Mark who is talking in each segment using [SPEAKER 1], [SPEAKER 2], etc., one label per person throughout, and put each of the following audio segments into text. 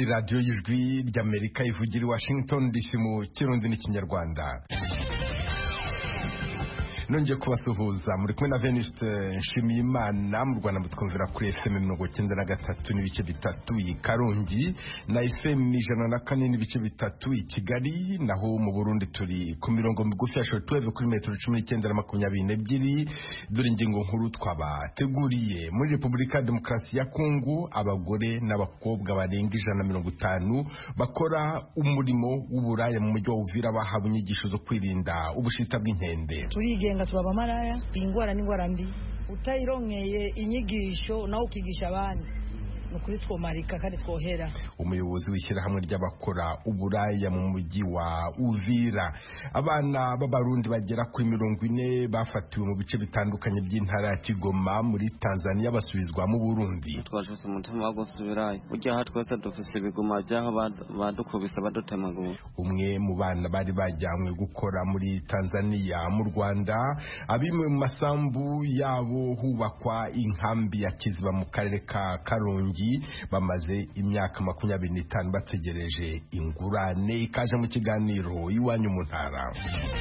[SPEAKER 1] radiyo y'ijwi ry'Amerika ivugira i Washington DC mu Kirundi n'Ikinyarwanda. Nongeye kubasuhuza muri kumwe na Venuste Nshimiyimana mu Rwanda mutwumvira kuri FM 93 n'ibice bitatu i Karongi na FM 104 n'ibice bitatu i Kigali, naho mu Burundi turi ku mirongo migufi ya shortwave kuri metero 19 na 22. Dore ingingo nkuru twabateguriye. Muri Repubulika ya Demokarasi ya Kongo abagore n'abakobwa barenga 150 bakora umurimo w'uburaya mu mujyi wa Uvira bahawe inyigisho zo kwirinda ubushita bw'inkende.
[SPEAKER 2] Turaba maraya ingwara n'ingwara mbi utayironkeye inyigisho nawe ukigisha abandi nukuri twomarika kandi twohera.
[SPEAKER 1] Umuyobozi w'ishyirahamwe ry'abakora uburaya mu mujyi wa Uvira, abana b'abarundi bagera kuri 40 bafatiwe mu bice bitandukanye by'intara ya Kigoma muri Tanzania basubizwa mu Burundi.
[SPEAKER 3] Twashose umutima wo gusubirayo ujya aha twese dufise ibiguma byaho badukubise badutemagura.
[SPEAKER 1] Umwe mu bana bari bajyanywe gukora muri Tanzania mu Rwanda, abimwe mu masambu yabo hubakwa inkambi ya Kiziba mu karere ka Karongi bamaze imyaka 25 bategereje ingurane. Ikaje mu kiganiro iwanyu mu ntara.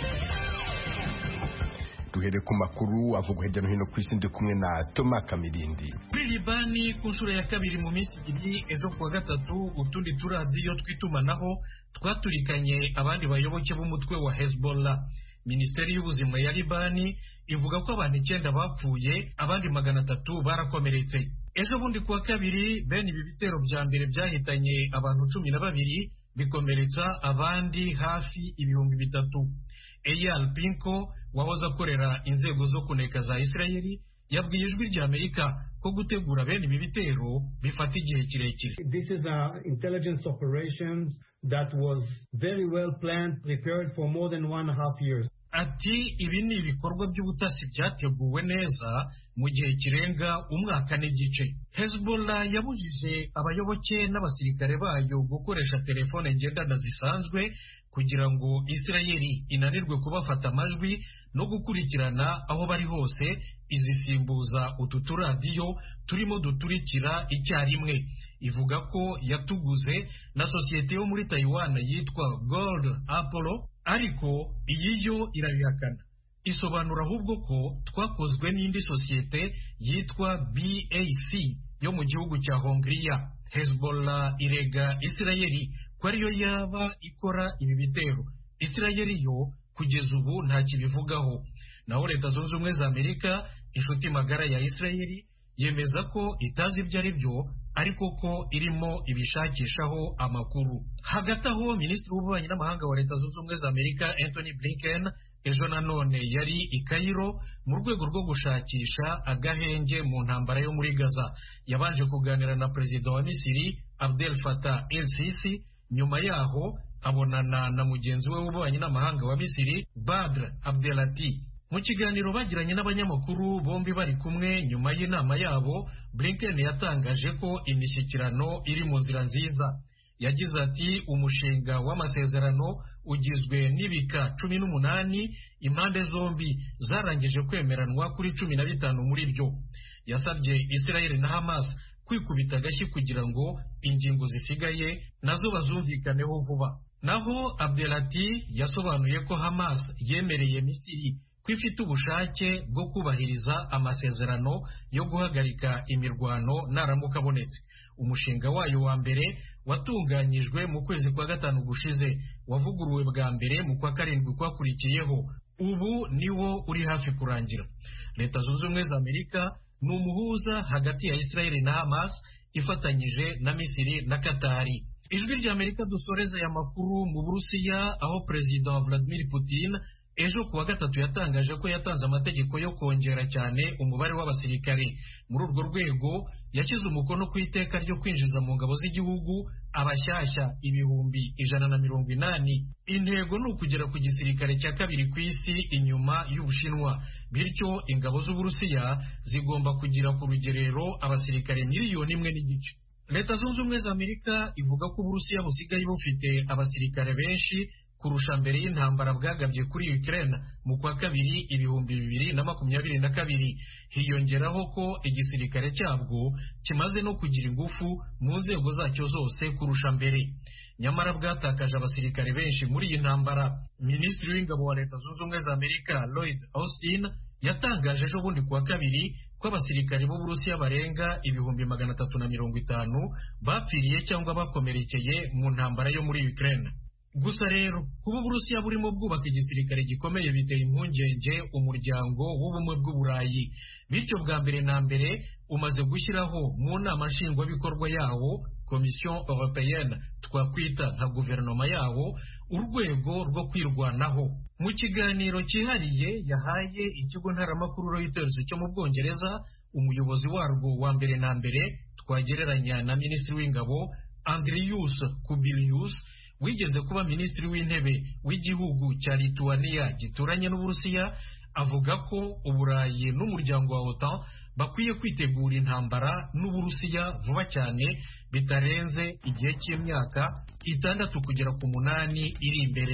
[SPEAKER 1] Duhere ku makuru avuga hirya no hino ku isi, ndi kumwe na Thomas Kamirindi.
[SPEAKER 4] Muri Libani ku nshuro ya kabiri mu minsi ibiri, ejo kuwa gatatu utundi turadiyo twitumanaho twaturikanye abandi bayoboke b'umutwe wa Hezbollah. Minisiteri y'ubuzima ya Libani ivuga ko abantu 9 bapfuye, abandi 300 barakomeretse. Ejo bundi kuwa kabiri bene ibi bitero bya mbere byahitanye abantu 12 bikomeretsa abandi hafi 3,000. Eyal Pinko wahoze akorera inzego zo kuneka za Israeli yabwiye ijwi rya Amerika ko gutegura bene ibi bitero bifata igihe kirekire.
[SPEAKER 5] This is a intelligence operations that was very well planned, prepared for more than 1.5 years.
[SPEAKER 4] Ati ibi ni ibikorwa by'ubutasi byateguwe neza mu gihe kirenga umwaka n'igice. Hezbollah yabujije abayoboke n'abasirikare bayo gukoresha telefone ngendanwa zisanzwe kugira ngo Israeli inanirwe kubafata amajwi no gukurikirana aho bari hose, izisimbuza utu turadiyo turimo duturikira icyarimwe. Ivuga ko yatuguze na sosiyete yo muri Taiwan yitwa Gold Apollo, ariko iyi yo irabihakana. Isobanura ahubwo ko twakozwe n'indi sosiyete yitwa BAC yo mu gihugu cya Hongria. Hezbollah irega Israeli ko ariyo yaba ikora ibi bitero. Israeli yo kugeza ubu nta kibivugaho. Naho Leta Zunze Ubumwe za Amerika, inshuti magara ya Israeli, yemeza ko itazi ibyo ari byo, ariko ko irimo ibishakishaho amakuru. Hagati aho Minisitiri w'Ububanyi n'Amahanga wa Leta Zunze Ubumwe za Amerika Anthony Blinken ejo nanone yari i Cairo mu rwego rwo gushakisha agahenge mu ntambara yo muri Gaza. Yabanje kuganira na Perezida wa Misiri Abdel Fattah el-Sisi, nyuma yaho abonana na mugenzi we w'Ububanyi n'Amahanga wa Misiri Badr Abdelati. Mu kiganiro bagiranye n'abanyamakuru bombi bari kumwe nyuma y'inama yabo, Blinken yatangaje ko imishyikirano iri mu nzira nziza. Yagize ati umushinga w'amasezerano ugizwe n'ibika 18, impande zombi zarangije kwemeranwa kuri 15 muri byo. Yasabye Israel na Hamas kwikubita agashyi kugira ngo ingingo zisigaye nazo bazumvikaneho vuba. Naho Abdelati yasobanuye ko Hamas yemereye Misiri kwifite ubushake bwo kubahiriza amasezerano yo guhagarika imirwano naramuka abonetse. Umushinga wayo wa mbere watunganyijwe mu kwezi kwa gatanu gushize, wavuguruwe bwa mbere mu kwa karindwi kwakurikiyeho. Ubu niwo uri hafi kurangira. Leta Zunze Ubumwe za Amerika ni umuhuza hagati ya Israel na Hamas ifatanyije na Misiri na Katari. Ijwi rya Amerika dusoreza ya makuru mu Burusiya, aho Perezida Vladimir Putin ejo kuwa gatatu yatangaje ko yatanze amategeko yo kongera cyane umubare w'abasirikare. Muri urwo rwego yashyize umukono ku iteka ryo kwinjiza mu ngabo z'igihugu abashyashya 180. Intego ni ukugera ku gisirikare cya kabiri ku isi inyuma y'Ubushinwa. Bityo ingabo z'Uburusiya zigomba kugira ku rugerero abasirikare 1,5 miliyoni. Leta Zunze Ubumwe za Amerika ivuga ko Uburusiya busigaye bufite abasirikare benshi kurusha mbere y'intambara bwagabye kuri Ukraine mu kwa kabiri 2022. Hiyongeraho ko igisirikare cyabwo kimaze no kugira ingufu mu nzego zacyo zose kurusha mbere, nyamara bwatakaje abasirikare benshi muri iyi ntambara. Minisitiri w'ingabo wa Leta Zunze Ubumwe za Amerika Lloyd Austin yatangaje ejo bundi kuwa kabiri ko abasirikare b'Uburusiya barenga 350 bapfiriye cyangwa bakomerekeye mu ntambara yo muri Ukraine. Gusa rero kuba Uburusiya burimo bwubaka igisirikare gikomeye biteye impungenge umuryango w'ubumwe bw'Uburayi, bityo bwa mbere na mbere umaze gushyiraho mu nama nshingwabikorwa yawo Commission Européenne, twakwita nka guverinoma yawo, urwego rwo kwirwanaho. Mu kiganiro cyihariye yahaye ikigo ntaramakuru Reuters cyo mu Bwongereza, umuyobozi warwo wa mbere na mbere twagereranya na minisitiri w'ingabo Andrius Kubilius, wigeze kuba minisitiri w'intebe w'igihugu cya Lithuania gituranye n'Uburusiya, avuga ko Uburayi n'umuryango wa OTAN bakwiye kwitegura intambara n'Uburusiya vuba cyane, bitarenze igihe cy'imyaka 6 kugera ku 8 iri imbere.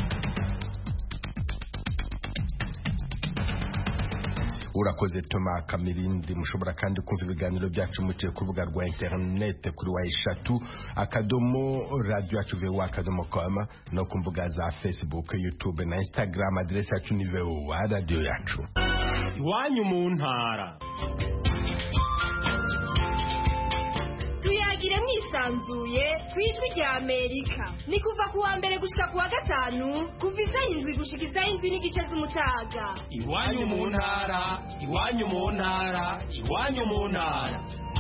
[SPEAKER 1] Urakoze Thomas Kamirindi. Mushobora kandi kumva ibiganiro byacu muciye ku rubuga rwa internet kuri @radio@voa.com no ku mbuga za Facebook, YouTube na Instagram. Adresse yacu ni VOA Radio yacu.
[SPEAKER 6] Iwanyu mu ntara.
[SPEAKER 7] Tuyagire mwisanzuye kwijwi rya Amerika. Ni kuva kuwa mbere gushika kuwa gatanu, kuva 7 gushika 7:30 z'umutaga.
[SPEAKER 6] Iwanyu mu ntara, iwanyu mu ntara, iwanyu mu ntara.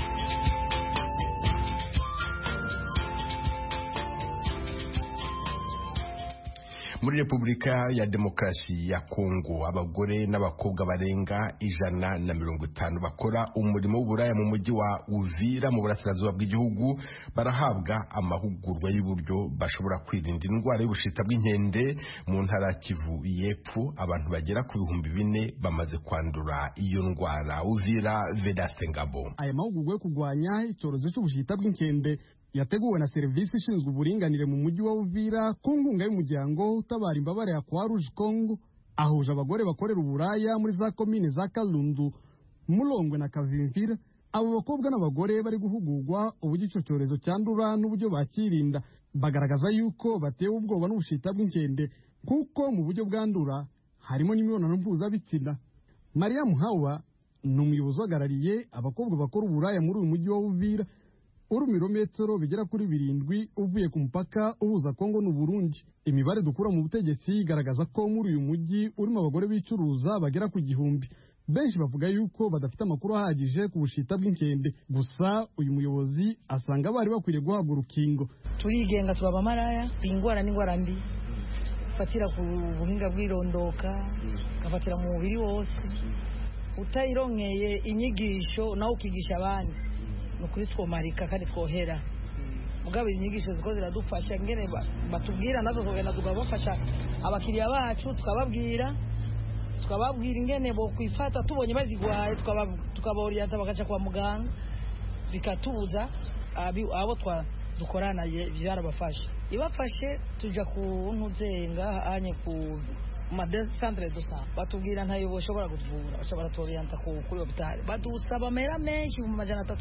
[SPEAKER 1] Muri Repubulika ya Demokarasi ya Kongo, abagore n'abakobwa barenga 150 bakora umurimo w'uburaya mu mujyi wa Uvira mu burasirazuba bw'igihugu barahabwa amahugurwa y'uburyo bashobora kwirinda indwara y'ubushita bw'inkende mu ntara Kivu y'Epfo. Abantu bagera ku 4,000 bamaze kwandura iyo ndwara. Uvira, Vedaste Ngabo.
[SPEAKER 8] Aya mahugurwa yo kurwanya icyorezo cy'ubushita bw'inkende yateguwe na serivisi ishinzwe uburinganire mu mujyi wa Uvira ku nkunga y'umuryango utabara imbabare ya Croix Rouge Congo, ahuje abagore bakorera uburaya muri za komine za Kalundu, Mulongwe na Kavimvira. Abo bakobwa n'abagore bari guhugurwa uburyo icyo cyorezo cyandura n'uburyo bakirinda, bagaragaza yuko batewe ubwoba n'ubushita bw'inkende kuko mu buryo bwandura harimo n'imibonano mpuzabitsina. Maria Muhawa ni umuyobozi uhagarariye abakobwa bakora uburaya muri uyu mujyi wa Uvira, urumirometero bigera kuri 7 uvuye ku mupaka uhuza Kongo n'u Burundi. Imibare dukura mu butegetsi igaragaza ko muri uyu mujyi urimo abagore bicuruza bagera ku 1,000. Benshi bavuga yuko badafite amakuru ahagije ku bushita bw'inkende, gusa uyu muyobozi asanga bari bakwiriye guhabwa urukingo.
[SPEAKER 2] Turigenga turaba maraya, ingwara n'ingwara mbi fatira ku buhinga bw'irondoka, gafatira mu mubiri wose. Utayironkeye inyigisho nawe ukigisha abandi, nukuri twomarika kandi twohera. Mugabe inyigisho ziko ziradufasha ngene batubwira nazo tugenda tugabafasha abakiriya bacu, tukababwira ingene bo kwifata tubonye bazigwaye, tukabaorienta bakaca kwa muganga, bikatubuza abo dukorana byarabafasha. Ibafashe tuja ku ntuzenga anye ku centre de santé, batubwira ntayo boshobora kuvura, bashobora torienta kuri hospital, badusaba mera menshi mu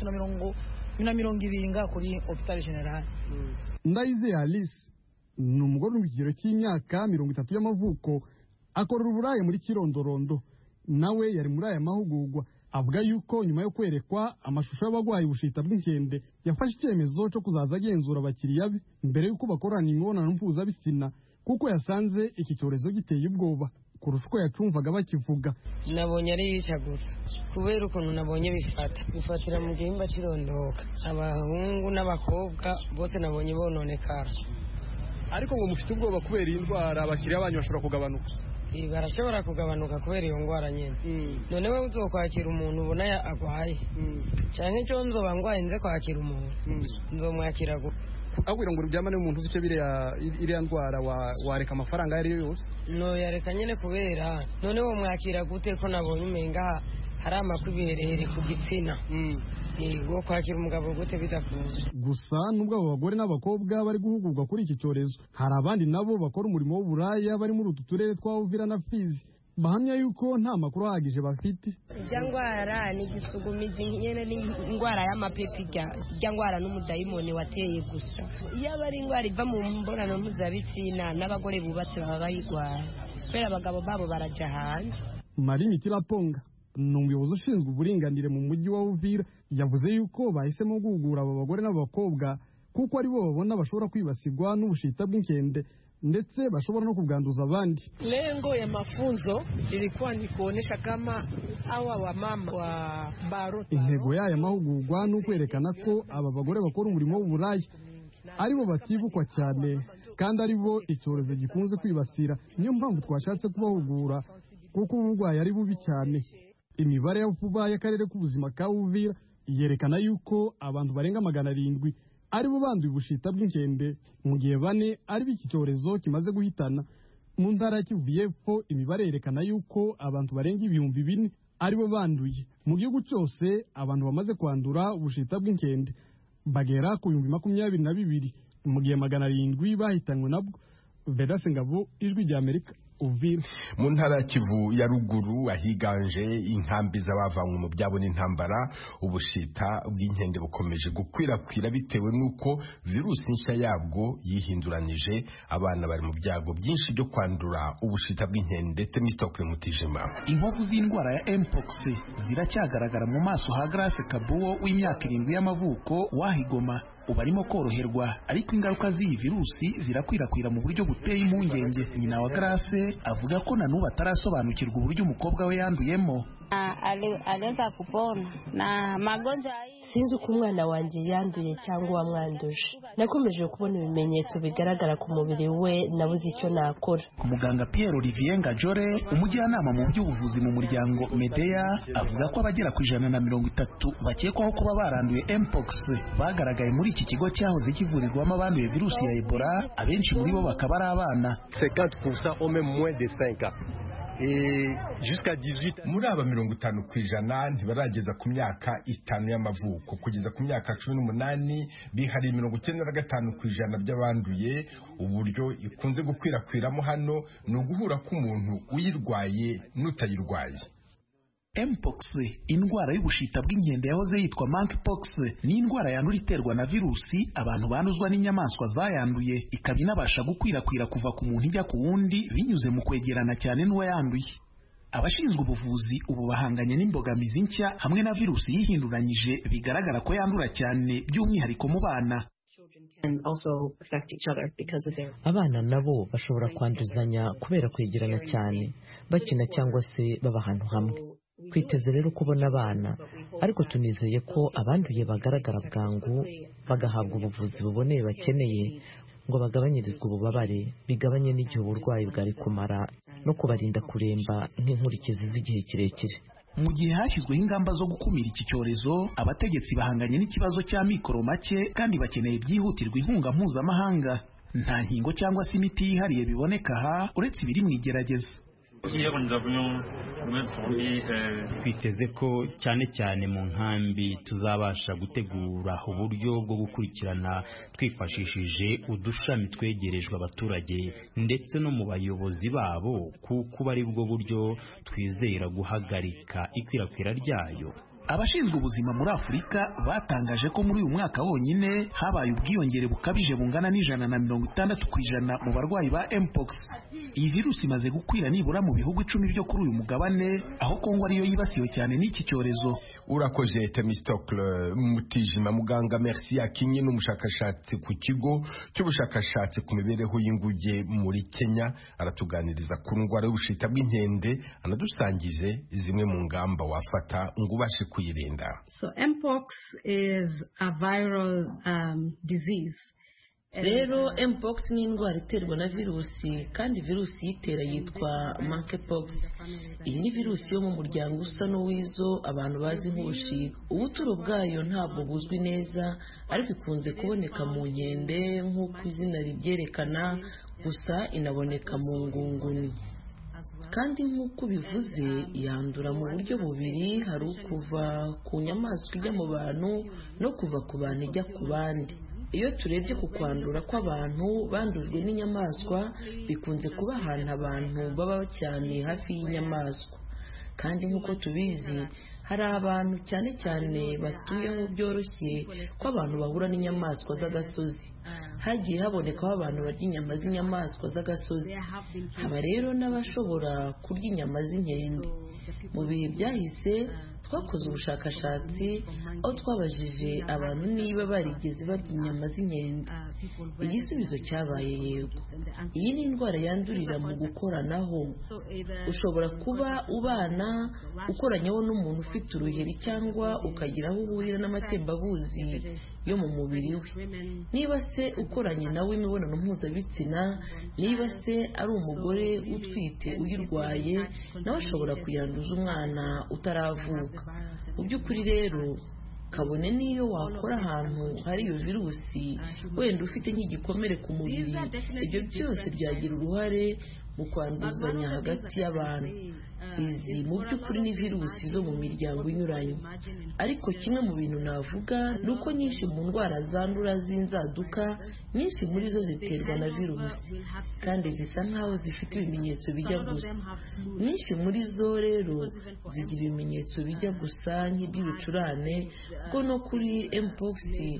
[SPEAKER 2] 320 kuri hospital general.
[SPEAKER 8] Ndayize Alice ni umugore mu kigero cy'imyaka 30 y'amavuko, akorera uburayi muri Kirondorondo. Nawe yari muri aya mahugurwa, avuga yuko nyuma yo kwerekwa amashusho y'abagwayi ubushita bw'inkende yafashe icyemezo cyo kuzaza agenzura abakiriya be mbere yuko bakorana imibonano mpuzabitsina, kuko yasanze iki cyorezo giteye ubwoba kurusha uko yacumvaga bakivuga.
[SPEAKER 9] Nabonye ari yica gusa kubera ukuntu nabonye bifatira mu gihimba cy'irondoka, abahungu n'abakobwa bose nabonye bononekara.
[SPEAKER 8] Ariko ngo mufite ubwoba kubera iyi ndwara abakiriya banyu bashobora kugabanuka?
[SPEAKER 9] Barashobora kugabanuka kubera iyo ndwara nyine. None we uzokwakira umuntu ubona agwaye cyane cyo nzoba ngwaye nze kwakira umuntu nzomwakira gute?
[SPEAKER 8] Abwira ngo uryamane n'umuntu ufite iriya ndwara wareka amafaranga yari yose?
[SPEAKER 9] No yareka nyine kubera none wo mwakira gute ko nabonye umenga hari amakwibiherere ku gitsina ngo kwakira umugabo gute bidakunze.
[SPEAKER 8] Gusa nubwo abo bagore n'abakobwa bari guhugurwa kuri iki cyorezo, hari abandi nabo bakora umurimo w'uburaya bari muri utu turere twa Uvira na Fizi bahamya yuko nta makuru ahagije bafite.
[SPEAKER 10] Ijya ndwara ni igisugumizi nyene n'indwara y'amapepi, ijya ndwara n'umudayimoni wateye gusa. Iyo aba ari indwara iva mu mbonano mpuzabitsina n'abagore bubatse baba bayirwara kubera abagabo babo baraja hanze.
[SPEAKER 8] Marie Mitiraponga ni umuyobozi ushinzwe uburinganire mu mujyi wa Uvira, yavuze yuko bahisemo guhugura aba bagore n'abakobwa kuko ari bo babona bashobora kwibasirwa n'ubushita bw'inkende ndetse bashobora no kubwanduza abandi.
[SPEAKER 11] Lengo ya mafunzo ilikuwa ni kuonesha kama hawa wamama wa Baro.
[SPEAKER 8] Intego y'aya mahugurwa ni ukwerekana ko aba bagore bakora umurimo w'uburaya aribo batibukwa cyane kandi aribo icyorezo gikunze kwibasira. Niyo mpamvu twashatse kubahugura kuko uburwayi ari bubi cyane. Imibare ya vuba y'akarere k'ubuzima ka Uvira yerekana yuko abantu barenga 700 aribo banduye ubushita bw'inkende mu gihe 4 ari b'iki cyorezo kimaze guhitana. Mu ntara ya Kivu y'Epfo imibare yerekana yuko abantu barenga 4,000 aribo banduye. Mu gihugu cyose abantu bamaze kwandura ubushita bw'inkende bagera ku 22,000 mu gihe 700 bahitanywe nabwo. Vedase Ngabo, Ijwi rya Amerika, Uvira.
[SPEAKER 1] Mu ntara ya Kivu ya ruguru ahiganje inkambi z'abavanywe mu byabo n'intambara, ubushita bw'inkende bukomeje gukwirakwira bitewe nuko virusi nshya yabwo yihinduranyije. Abana bari mu byago byinshi byo kwandura ubushita bw'inkende. Temistokle Mutijima.
[SPEAKER 12] Inkovu z'indwara ya mpox ziracyagaragara mu maso ha Grace Kabuo w'imyaka 7 y'amavuko wahigoma. Ubarimo koroherwa, ariko ingaruka z'iyi virusi zirakwirakwira mu buryo buteye impungenge. Nyina wa Grace avuga ko na n'ubu atarasobanukirwa uburyo umukobwa we yanduyemo.
[SPEAKER 13] Alianza kupona na magonjwa.
[SPEAKER 14] Sinzi uko umwana wanjye yanduye cyangwa wamwanduje. Nakomeje kubona ibimenyetso bigaragara ku mubiri we, nabuze icyo nakora.
[SPEAKER 12] Muganga Pierre Olivier Ngajore, umujyanama mu by'ubuvuzi mu muryango Medea, avuga ko abagera ku 130 bakekwaho kuba baranduye mpox bagaragaye muri iki kigo cyahoze kivurirwamo abanduye virusi ya Ebola. Abenshi muri bo bakaba ari abana.
[SPEAKER 15] 50% ont même moins de 5 ans. Jusqu'à 18
[SPEAKER 1] muri aba 50% ntibarageza ku myaka 5 y'amavuko. Kugeza ku myaka 18 bihari 95% by'abanduye. Uburyo ikunze gukwirakwiramo hano ni uguhura k'umuntu uyirwaye n'utayirwaye.
[SPEAKER 12] Mpox, indwara y'ubushita bw'inkende yahoze yitwa monkeypox, ni indwara yandura iterwa na virusi abantu banduzwa n'inyamaswa zayanduye, ikaba inabasha gukwirakwira kuva ku muntu ijya ku wundi binyuze mu kwegerana cyane n'uwayanduye. Abashinzwe ubuvuzi ubu bahanganye n'imbogamizi nshya hamwe na virusi yihinduranyije bigaragara ko yandura cyane by'umwihariko mu bana.
[SPEAKER 16] Abana nabo bashobora kwanduzanya kubera kwegerana cyane, bakina cyangwa se baba ahantu hamwe. Twiteze rero kubona abana, ariko tunizeye ko abanduye bagaragara bwangu bagahabwa ubuvuzi buboneye bakeneye ngo bagabanyirizwe ububabare, bigabanye n'igihe uburwayi bwari kumara no kubarinda kuremba nk'inkurikizi z'igihe kirekire.
[SPEAKER 12] Mu gihe hashyizweho ingamba zo gukumira iki cyorezo, abategetsi bahanganye n'ikibazo cya mikoro make kandi bakeneye byihutirwa inkunga mpuzamahanga. Nta nkingo cyangwa se imiti yihariye biboneka aha uretse ibiri mu igerageza.
[SPEAKER 17] Twiteze ko cyane cyane mu nkambi tuzabasha gutegura uburyo bwo gukurikirana twifashishije udushami twegerejwe abaturage ndetse no mu bayobozi babo, kuko bari bwo buryo twizera guhagarika ikwirakwira ryayo.
[SPEAKER 12] Abashinzwe ubuzima muri Afurika batangaje ko muri uyu mwaka wonyine habaye ubwiyongere bukabije bungana n'60% mu barwayi ba mpox. Iyi virusi imaze gukwira nibura mu bihugu 10 byo kuri uyu mugabane, aho Kongo ariyo yibasiwe cyane n'iki cyorezo.
[SPEAKER 1] Urakoze Temistokle Mutijima. Muganga Merci Akinyi n'umushakashatsi ku kigo cy'ubushakashatsi ku mibereho y'inguge muri Kenya aratuganiriza ku ndwara y'ubushita bw'inkende, anadusangije zimwe mu ngamba wafata ngo ubashe kuyirinda.
[SPEAKER 18] So mpox is a viral disease.
[SPEAKER 19] Rero mpox ni indwara iterwa na virusi, kandi virusi yitera yitwa monkeypox. Iyi ni virusi yo mu muryango usa n'uwizo abantu bazi nk'ubushita. Ubuturo bwayo ntabwo buzwi neza, ariko ikunze kuboneka mu nkende nk'uko izina ribyerekana, gusa inaboneka mu ngunguni. kandi nk'uko bivuze yandura mu buryo bubiri, hari ukuva ku nyamaswa ijya mu bantu no kuva ku bantu ijya ku bandi. Iyo turebye ku kwandura kw'abantu bandujwe n'inyamaswa bikunze kuba ahantu abantu baba cyane hafi y'inyamaswa, kandi nk'uko tubizi hari abantu cyane cyane batuyeho byoroshye ko abantu bahura n'inyamaswa z'agasozi. Hagiye habonekaho abantu barya inyama z'inyamaswa z'agasozi, haba rero n'abashobora kurya inyama z'inkende. Mu bihe byahise twakoze ubushakashatsi aho twabajije abantu niba barigeze barya inyama z'inkende. Igisubizo cyabaye yego. Iyi ni indwara yandurira mu gukoranaho. Ushobora kuba ubana ukoranyeho n'umuntu ufite uruheri cyangwa ukagira aho uhurira n'amatembabuzi yo mu mubiri we. Niba se ukoranye nawe imibonano mpuzabitsina, niba se ari umugore utwite uyirwaye, nawe ashobora kuyanduza umwana utaravuka. Mu by'ukuri rero kabone n'iyo wakora ahantu hari iyo virusi, wenda ufite nk'igikomere ku mubiri, ibyo byose byagira uruhare mu kwanduzanya hagati y'abantu. Izi mu by'ukuri ni virusi zo mu miryango inyuranye, ariko kimwe mu bintu navuga ni uko nyinshi mu ndwara zandura z'inzaduka, nyinshi muri zo ziterwa na virusi kandi zisa nkaho zifite ibimenyetso bijya gusa. Nyinshi muri zo rero zigira ibimenyetso bijya gusa nk'iby'ibicurane, kuko no kuri mpox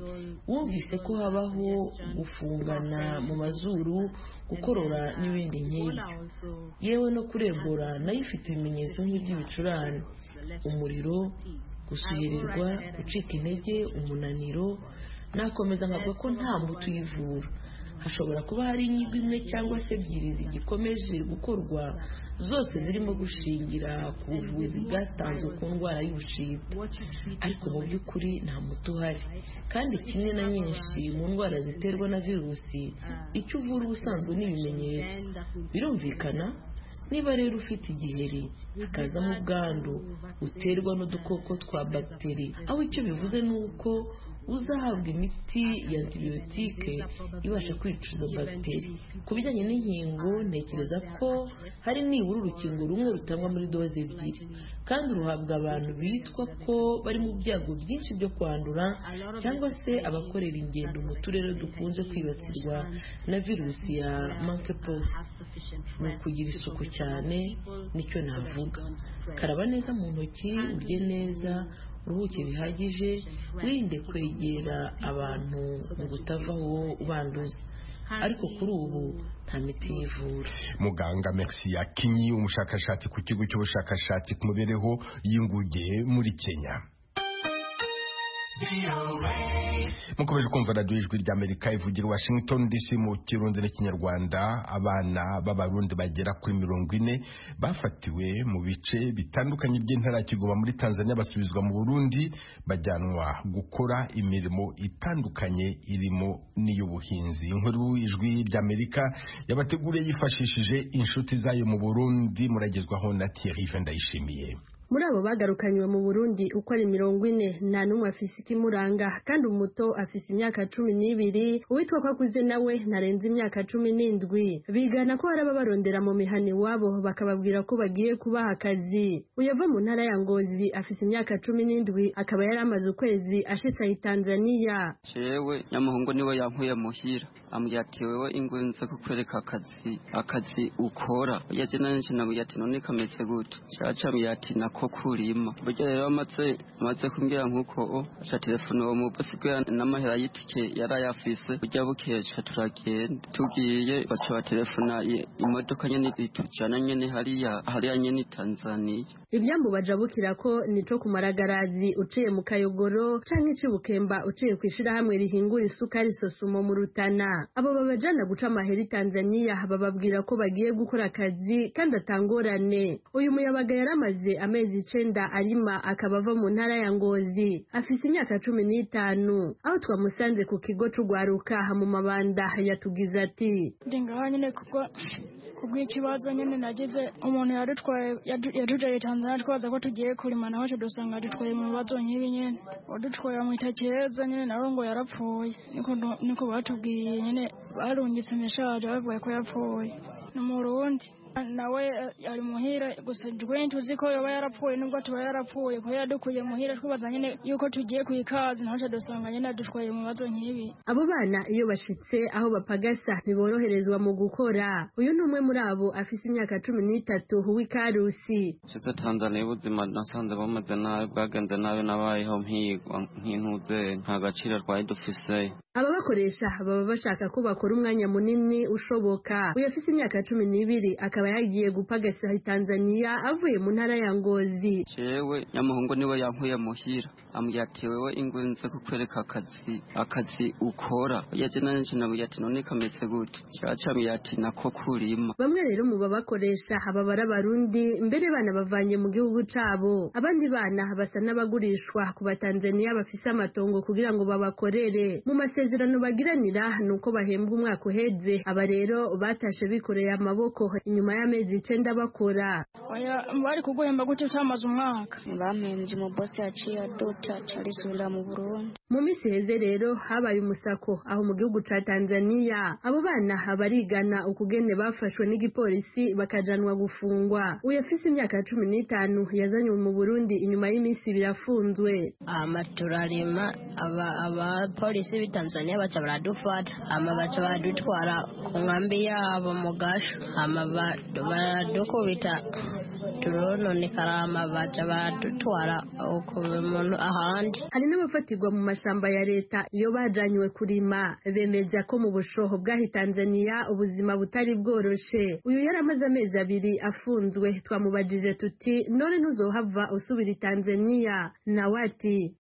[SPEAKER 19] wumvise ko habaho gufungana mu mazuru, gukorora n'ibindi nk'ibyo. Yewe no kuri Ebola nayo ifite ibimenyetso nk'iby'ibicurane: umuriro, gusuhirirwa, gucika intege, umunaniro. Nakomeza nkavuga ko nta muti uyivura. Hashobora kuba hari inyigo imwe cyangwa se ebyiri zigikomeje gukorwa, zose zirimo gushingira ku buvuzi bwatanzwe ku ndwara y'ubushita, ariko mu by'ukuri nta muti uhari. Kandi kimwe na nyinshi mu ndwara ziterwa na virusi, icyo uvura ubusanzwe n'ibimenyetso. Birumvikana niba rero ufite igiheri hakazamo ubwandu buterwa n'udukoko twa bagiteri, aho icyo bivuze ni uko uzahabwa imiti ya antibiyotike ibasha kwica izo bagiteri. Ku bijyanye n'inkingo, ntekereza ko hari nibura urukingo rumwe rutangwa muri doze ebyiri, kandi ruhabwa abantu bitwa ko bari mu byago byinshi byo kwandura, cyangwa se abakorera ingendo mu turere dukunze kwibasirwa na virusi ya monkeypox. Ni ukugira isuku cyane, nicyo navuga. Karaba neza mu ntoki, urye neza, uruhuke bihagije, wirinde kwegera abantu ngo utavaho ubanduza. Ariko kuri ubu nta miti yivura.
[SPEAKER 1] Muganga Merci Akinyi, umushakashatsi ku kigo cy'ubushakashatsi ku mibereho y'inguge muri Kenya. Mukomeje kumva radio Ijwi ry'Amerika ivugira Washington DC mu Kirundi n'Ikinyarwanda. Abana b'Abarundi bagera kuri 40 bafatiwe mu bice bitandukanye by'intara Kigoma muri Tanzania basubizwa mu Burundi, bajyanwa gukora imirimo itandukanye irimo n'iy'ubuhinzi. Inkuru Ijwi ry'Amerika yabateguriye yifashishije inshuti zayo mu Burundi, muragezwaho na Thierry Vendayishimiye.
[SPEAKER 14] Muri abo bagarukanywe mu Burundi uko ari 40, nta numwe afise ikimuranga, kandi umuto afise imyaka 12, uwitwa ko akuze nawe ntarenze imyaka 17. Bigana ko hari ababarondera mu mihani wabo bakababwira ko bagiye kubaha akazi. Uyava mu ntara ya Ngozi afise imyaka 17, akaba yari amaze ukwezi ashitse i Tanzania.
[SPEAKER 3] Jewe nyamuhungu niwe yankuye muhira, ambwira ati wewe ingwenze kukwereka akazi ukora. Yaje nanje nabwiye ati none kameze gute? Cyacambye ati nako kurima. Burya rero amaze kumbwira nkuko aca telefone uwo mubosi bwa n'amahera y'itike yarayafise. Burya bukeje turagenda, tugiye baca telefona imodoka nyene itujana nyene hariya nyene Tanzania.
[SPEAKER 14] Ibyambu bajabukira ko nico kumaragarazi uciye mu Kayogoro canke Cibukemba uciye kwishira hamwe rihingura isukari Sosumo mu Rutana. Abo babajana guca amahera Tanzania bababwira ko bagiye gukora akazi kandi atangorane. Uyu muyabaga yaramaze amezi 9 arima, akaba ava mu ntara ya Ngozi, afise imyaka 15. Aho twamusanze ku kigo c'ugwaruka mu Mabanda yatugize ati:
[SPEAKER 20] ndingaho nyene kubw'ikibazo nyene nagize, umuntu yadutwaye Tanzania twaza ko tugiye kurima, naho cyo dusanga dutwaye mu bibazo nk'ibi nyene, udutwaye mu itakeza nyene naho ngo yarapfuye. Niko batubwiye nyene, barungitse meshaje bavuye ko yapfuye. Ni Murundi nawe ari muhira gusa twe tuzi ko yoba yarapfuye nubwo tuba yarapfuye ko yadukuye muhira twibaza nyine yuko tugiye kwikazi naho dusanga nyine dutwaye mu bibazo nk'ibi.
[SPEAKER 14] Abo bana iyo bashitse aho bapagasa ntiboroherezwa mu gukora. Uyu ni umwe muri abo afise imyaka 13 w'Ikarusi.
[SPEAKER 3] Shize Tanzania ubuzima nasanze bamaze nabi bwagenze nabi nabayeho nk'intuze nta gaciro twari dufise.
[SPEAKER 14] Aba bakoresha baba bashaka ko bakora umwanya munini ushoboka. Uyu afise imyaka 12 akaba yagiye gupagasa Tanzania avuye mu ntara ya Ngozi.
[SPEAKER 3] Jewe nyamuhungu niwe yankuye muhira ambwiye ati wewe ingwenze kukwereka akazi ukora. Yaje nanje nabuye ati none kameze gute? Cyacamiye ati nako kurima.
[SPEAKER 14] Bamwe rero mu babakoresha aba barabarundi mbere bana bavanye mu gihugu cabo. Abandi bana basa n'abagurishwa ku Batanzania bafise amatongo kugira ngo babakorere. Mu masezerano bagiranira nuko bahembwa umwaka uheze. Aba rero batashe bikoreye amaboko inyuma y'amezi 9 bakora.
[SPEAKER 20] Bari kuguhemba gute cyamaze umwaka?
[SPEAKER 21] Bamenje mu boss yaciye dota cyarisubira mu Burundi.
[SPEAKER 14] Mu misi heze rero habaye umusako aho mu gihugu ca Tanzania. Abo bana barigana ukugene bafashwe n'igipolisi bakajanwa gufungwa. Uyu afise imyaka 15 yazanywe mu Burundi inyuma y'imisi birafunzwe.
[SPEAKER 10] Amaturarima aba polisi bi Tanzania baca baradufata baca badutwara ku nkambi yabo mu gasho baradukubita turononekara baca baradutwara umuntu ahandi.
[SPEAKER 14] Hari n'abafatirwa mu mashamba ya leta iyo bajanywe kurima bemeza ko mu bushoho bwahi Tanzania ubuzima butari bworoshe. Uyu yaramaze amezi 2 afunzwe twamubajije tuti none ntuzohava usubira Tanzania nawe ati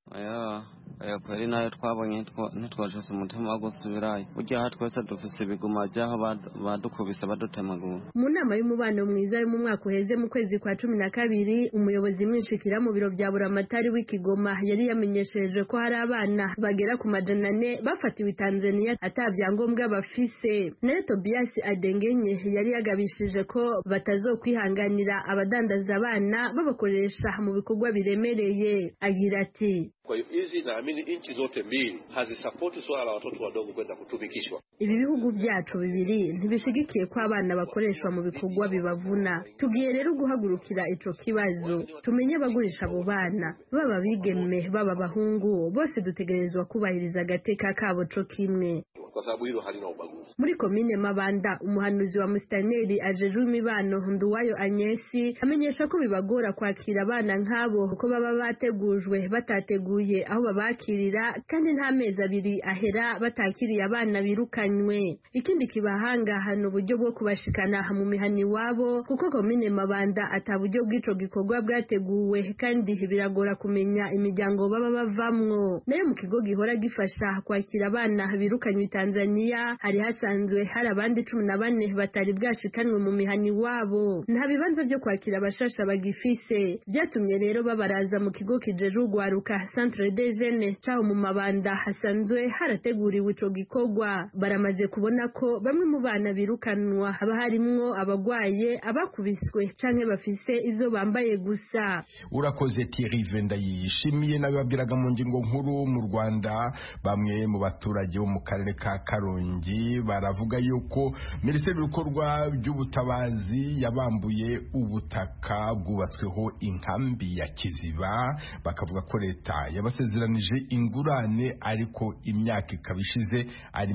[SPEAKER 3] aya kweri nayo twabonye ntitwashose umutima wo gusubirayo burya twese dufise ibiguma byaho badukubise badutemagura.
[SPEAKER 14] Mu nama y'umubano mwiza yo mu mwaka uheze mu kwezi kwa 12 umuyobozi mwinshikira mu biro bya Buramatari w'Ikigoma yari yamenyesheje ko hari abana bagera ku 400 bafatiwe Tanzania atavyangombwa bafise. Nayo Tobias Adengenye yari yagabishije ko batazokwihanganira abadandaza abana babakoresha mu bikorwa biremereye. Agira ati
[SPEAKER 22] kwa hiyo hizi naamini nchi zote mbili hazisapoti swala la watoto wadogo kwenda kutumikishwa.
[SPEAKER 14] Ibi bihugu byacu bibiri ntibishigikiye ko abana bakoreshwa mu bikorwa bibavuna. Tugiye rero guhagurukira ico kibazo tumenye abagurisha abo bana baba bigeme baba bahungu bose dutegerezwa kubahiriza agateka kabo co kimwe.
[SPEAKER 22] Kwa sababu hilo halina ubaguzi.
[SPEAKER 14] Muri komine Mabanda umuhanuzi wa Mustaneri ajejwe imibano Nduwayo Anyesi amenyesha ko bibagora kwakira abana nk'abo kuko baba bategujwe batateguye aho babakirira kandi nta mezi 2 ahera batakiriye abana birukanywe. Ikindi kibahanga hano uburyo bwo kubashikana mu mihani wabo kuko komine Mabanda ataburyo bw'ico gikorwa bwateguwe kandi biragora kumenya imiryango baba bavamwo. Nayo mu kigo gihora gifasha kwakira abana birukanywe Tanzania hari hasanzwe hari abandi 14 batari bwashikanwe mu mihani wabo. Nta bibanza byo kwakira abashasha bagifise. Byatumye rero babaraza mu kigo kijeje ugwaruka Centre des Jeunes cyaho mu Mabanda hasanzwe harateguriwe ico gikorwa. Baramaze kubona ko bamwe mu bana birukanwa haba harimwo abagwaye abakubiswe canke bafise izo bambaye gusa.
[SPEAKER 1] Urakoze Thierry Vendayishimiye nababwiraga mu ngingo nkuru mu Rwanda bamwe mu baturage bo mu karere ka Karongi baravuga yuko Minisiteri y'Ibikorwa by'Ubutabazi yabambuye ubutaka bwubatsweho inkambi ya Kiziba bakavuga ko leta yabasezeranije ingurane ariko imyaka ikabishize ari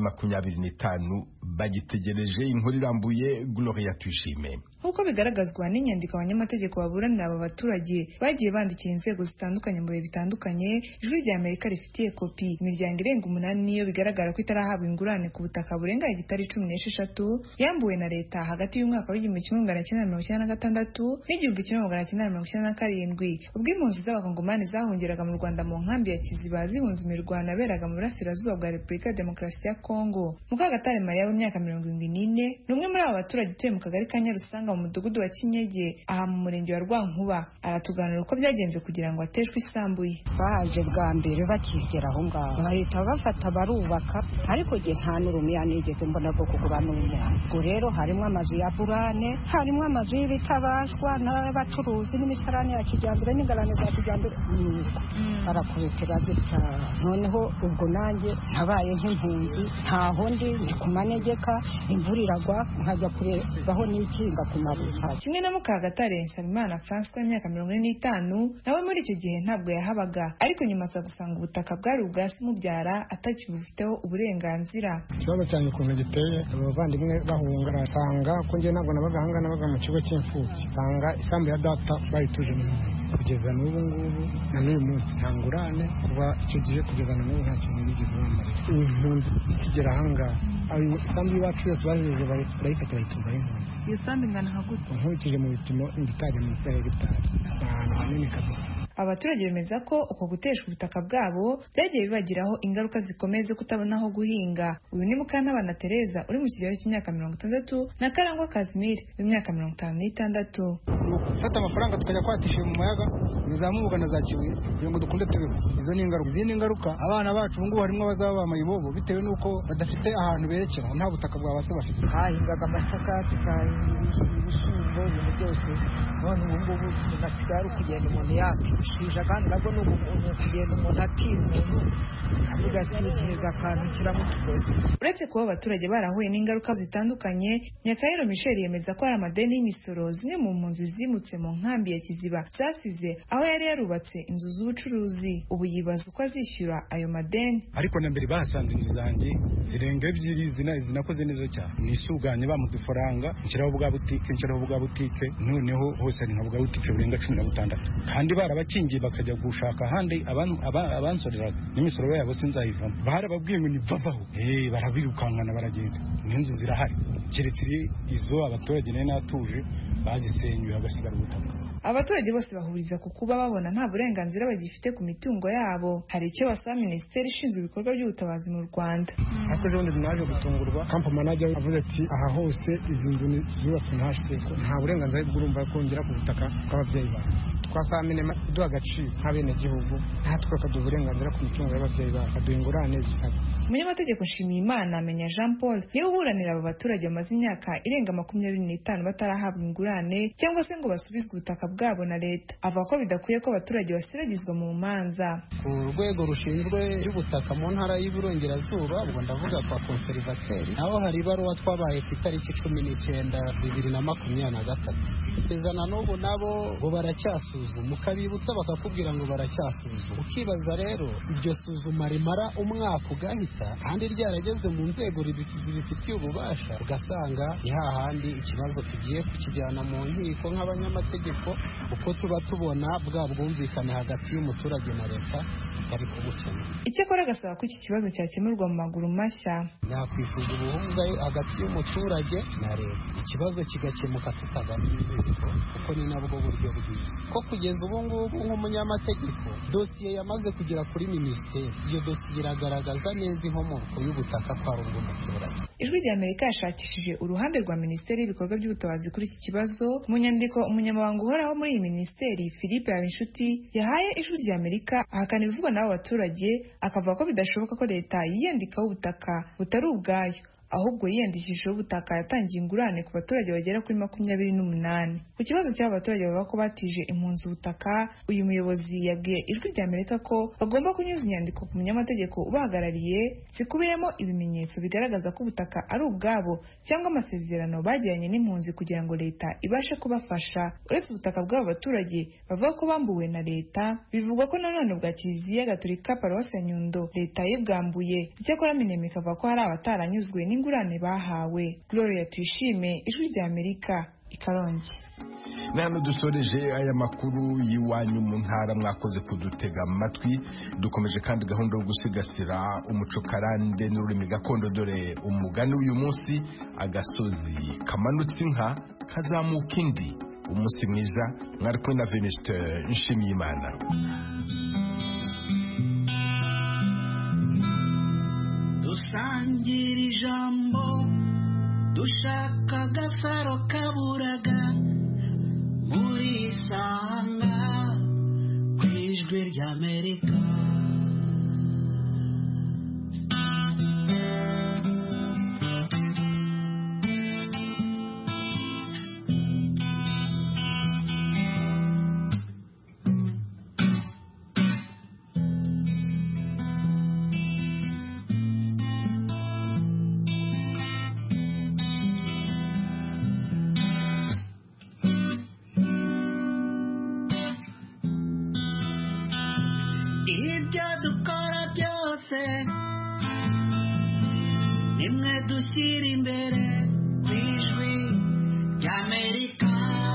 [SPEAKER 1] 25 bagitegereje. Inkuru irambuye Gloria Tuyishime.
[SPEAKER 23] Nk'uko bigaragazwa n'inyandiko abanyamategeko baburanira aba baturage bagiye bandikira inzego zitandukanye mu bihe bitandukanye, Ijwi rya Amerika rifitiye kopi imiryango irenga 8 niyo bigaragara ko itarahabwa ingurane ku butaka burenga hegitari 16 yambuwe na leta hagati y'umwaka w'1996 n'1997 ubwo impunzi z'abakongomani zahungiraga mu Rwanda mu nkambi ya Kiziba zihunze imirwano yaberaga mu burasirazuba bwa Repubulika ya Demokarasi ya Kongo. Mukagatare Maria w'imyaka 74 n'umwe muri aba baturage utuye mu kagari ka Nyarusanga mu mudugudu wa Kinyege aha mu murenge wa Rwankuba aratuganira uko byagenze kugira ngo ateshwe isambuye.
[SPEAKER 24] Baje bwa mbere bakigera aho ngaho bahita bafata barubaka ariko je nta n'urumiya nigeze mbona bwo kugura n'umuntu. Ubwo rero harimo amazu ya burane, harimo amazu y'ibitabashwa n'abacuruzi n'imisarane ya kijyambere n'ingarane za kijyambere barakubitira gita. Noneho ubwo nanjye ntabaye nk'impunzi ntaho ndi ku manegeka imvura iragwa nkajya kurebaho n'ikinga ku n'amabuye.
[SPEAKER 23] Kimwe na Mukagatare Nsabimana François imyaka 45 nawe muri icyo gihe ntabwo yahabaga, ariko nyuma aza gusanga ubutaka bwari ubwa se umubyara atakibufiteho uburenganzira.
[SPEAKER 4] Ikibazo cyane ukuntu giteye, abavandimwe bahunga asanga ko njye ntabwo nabaga hanga nabaga mu kigo cy'imfubyi, sanga isambu ya data bayituje mu nzu kugeza n'ubu ngubu na n'uyu munsi nta ngurane kuba icyo gihe kugeza na n'ubu nta kintu bigeze bamarira. Impunzi ikigera ahangaha isambu y'iwacu yose bajeje barayifata bayituzaho impunzi.
[SPEAKER 23] Iyo sambu ingana nka gute?
[SPEAKER 4] Nkurikije mu bipimo itajya munsi ya hegitari, ni ahantu hanini kabisa.
[SPEAKER 23] Abaturage bemeza ko uko gutesha ubutaka bwabo byagiye bibagiraho ingaruka zikomeye zo kutabona aho guhinga. Uyu ni Mukantabana Tereza uri mu kigero cy'imyaka 60 na Karangwa Casimir w'imyaka 56.
[SPEAKER 4] Gufata amafaranga tukajya kwatisha mu mayaga bizamubuga na za Kibuye kugira ngo dukunde tubeho. Izo ni ingaruka. Izindi ngaruka abana bacu ngo harimo abazaba bamayibobo bitewe nuko badafite ahantu berekera, nta butaka bwa base bafite.
[SPEAKER 24] Hahingaga amasaka tukahinga ibishyimbo ibintu byose, none ubu ngubu tugasigara kugenda umuntu yatishisha, kandi nabwo ni umuntu kugenda umuntu atira umuntu avuga ati neza akantu kiramo kigozi.
[SPEAKER 23] Uretse kuba abaturage barahuye n'ingaruka zitandukanye, Nyakayero Michel yemeza ko hari amadeni y'imisoro zimwe mu mpunzi zimutse mu nkambi ya Kiziba zasize aho yari yarubatse inzu z'ubucuruzi. Ubu yibaza uko azishyura ayo madeni.
[SPEAKER 4] Ariko na mbere bahasanze inzu zanjye zirenga ebyiri zinakoze neza cyane, nisuganye bamudufaranga nshiraho bwa butike noneho hose ni nka bwa butike burenga 16, kandi barabakingiye bakajya gushaka ahandi abansoreraga n'imisoro yabo sinzayivamo. Barababwiye ngo nivavaho, barabirukankana baragenda, n'inzu zirahari, keretse izo abaturage natuje bazisenyuye hagasigara ubutaka.
[SPEAKER 23] Abaturage bose bahuriza ku kuba babona nta burenganzira bagifite ku mitungo yabo. Hari icyo basaba Minisiteri ishinzwe ibikorwa by'ubutabazi mu Rwanda.
[SPEAKER 4] Akoze ubundi naje gutungurwa, camp manager avuze ati aha hose izi nzu zubatswe ntasheko, nta burenganzira bw'urumva kongera ku butaka bw'ababyeyi bacu. Twasaba minema duha agaciro nk'abenegihugu, natwe bakaduha uburenganzira ku mitungo y'ababyeyi bacu, baduha ingurane zisaba.
[SPEAKER 23] Umunyamategeko Nshimiyimana Menya Jean Paul niwe uburanira aba baturage bamaze imyaka irenga 25 batarahabwa ingurane cyangwa se ngo basubizwe ubutaka bwabo na leta. Avuga ko bidakwiye ko abaturage basiragizwa mu manza.
[SPEAKER 5] Ku rwego rushinzwe y'ubutaka mu ntara y'Iburengerazuba, ubwo ndavuga kwa conservateur, naho hari ibaruwa twabaye ku itariki 19 2023 bezana n'ubu nabo ngo baracyasuzuma, ukabibutsa bakakubwira ngo baracyasuzuma. Ukibaza rero iryo suzuma rimara umwaka ugahita kandi ryarageze mu nzego zibifitiye ububasha, ugasanga ni hahandi ikibazo tugiye kukijyana mu nkiko nk'abanyamategeko, uko tuba tubona bwa bwumvikane hagati y'umuturage na leta bari kubukemura.
[SPEAKER 23] Icyakora agasaba ko iki kibazo cyakemurwa mu maguru mashya.
[SPEAKER 5] Nakwifuza ubuhuza hagati y'umuturage na leta, ikibazo kigakemuka tutagamije inkiko, kuko ni nabwo buryo bwiza. Ko kugeza ubu ngubu nk'umunyamategeko dosiye yamaze kugera kuri minisiteri, iyo dosiye iragaragaza neza inkomoko y'ubutaka kwa ubw'umuturage.
[SPEAKER 23] Ijwi rya Amerika yashakishije uruhande rwa Minisiteri y'ibikorwa by'ubutabazi kuri iki kibazo. Mu nyandiko umunyamabanga uhoraho muri iyi minisiteri Philippe Habinshuti yahaye Ijwi rya Amerika ahakana ibivugwa n'abo baturage, akavuga ko bidashoboka ko leta yiyandikaho ubutaka butari ubwayo, ahubwo yiyandikishijeho ubutaka yatangiye ingurane ku baturage bagera kuri 28. Ku kibazo cy'aba baturage bavuga ko batije impunzi ubutaka, uyu muyobozi yabwiye Ijwi rya Amerika ko bagomba kunyuza inyandiko ku munyamategeko ubahagarariye zikubiyemo ibimenyetso bigaragaza ko ubutaka ari ubwabo cyangwa amasezerano bagiranye n'impunzi kugira ngo leta ibashe kubafasha. Uretse ubutaka bw'aba baturage bavuga ko bambuwe na leta, bivugwa ko nanone bwa Kiliziya Gatolika Paruwasi ya Nyundo leta yibwambuye. Icyakora Minemi ikavuga ko hari abataranyuzwe n'ingurane bahawe. Gloria Tuyishime, Ijwi rya Amerika, i Karongi.
[SPEAKER 1] Nano dusoreje aya makuru yiwanyu mu ntara, mwakoze kudutega amatwi. Dukomeje kandi gahunda yo gusigasira umuco karande n'ururimi gakondo, dore umugani uyu munsi: agasozi kamanutse inka kazamuka indi. Umunsi mwiza, mwari kumwe na Venuste Nshimiyimana.
[SPEAKER 6] Dusangira ijambo, dushaka agasaro kaburaga, muri Sanga ku Ijwi rya Amerika. dushyira imbere